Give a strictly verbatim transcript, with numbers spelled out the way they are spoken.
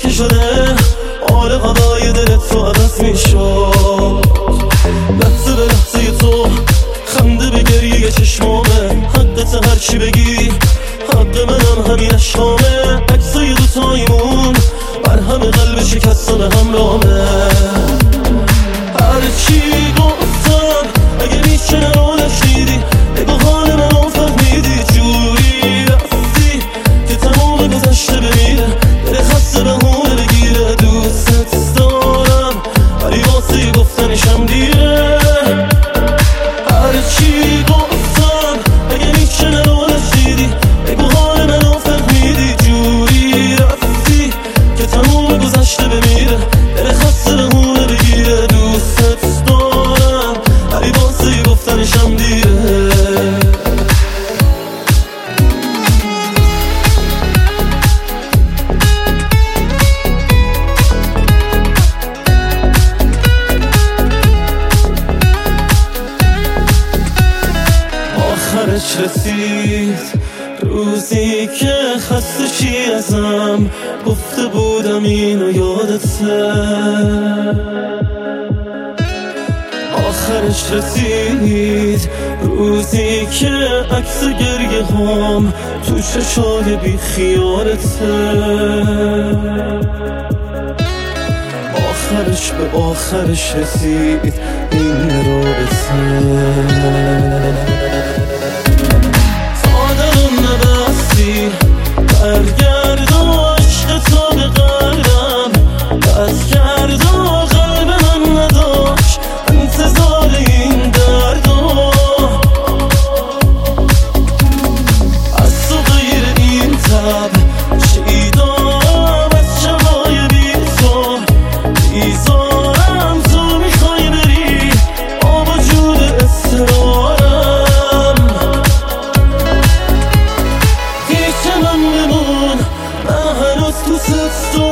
که شده آره هوای دلت رو عوض میشد. لحظه به لحظه تو خنده به گریه چشمامه، حقت هرچی بگی حق منم همین اشکامه. عکسای دوتایمون بر همه قلب شکسته به همرامه. هرچی گفتم اگه میشه نرو نشنیدی، بگو حال منو فهمیدی. جوری رفتی که تمام گذشته بمیره، دل خسته بهونه بگیره. دوست دارم ولی واسه گفتنشم دیره. هرچی گفتم اگه میشه نرو نشنیدی، بگو حال منو فهمیدی. جوری رفتی که تمام گذشته بمیره، دل خسته بهونه بگیره. دوست دارم ولی واسه گفتنشم دیره. آخرش رسید روزی که خسته چی ازم گفته بودم اینو یادته. آخرش رسید روزی که عکس گریه هم تو چشای بی خیالته. آخرش به آخرش رسید این رابطه. تا دلم نبستی برگرد و عشق تو به قلبم بس کرد و قلب من نداشت انتظار این دردو. از تو غیر این تب چیدام از شبای بی تو بیزارم. تو میخوای بری با وجود اصرارم. پیش من بمون من هنوز دوست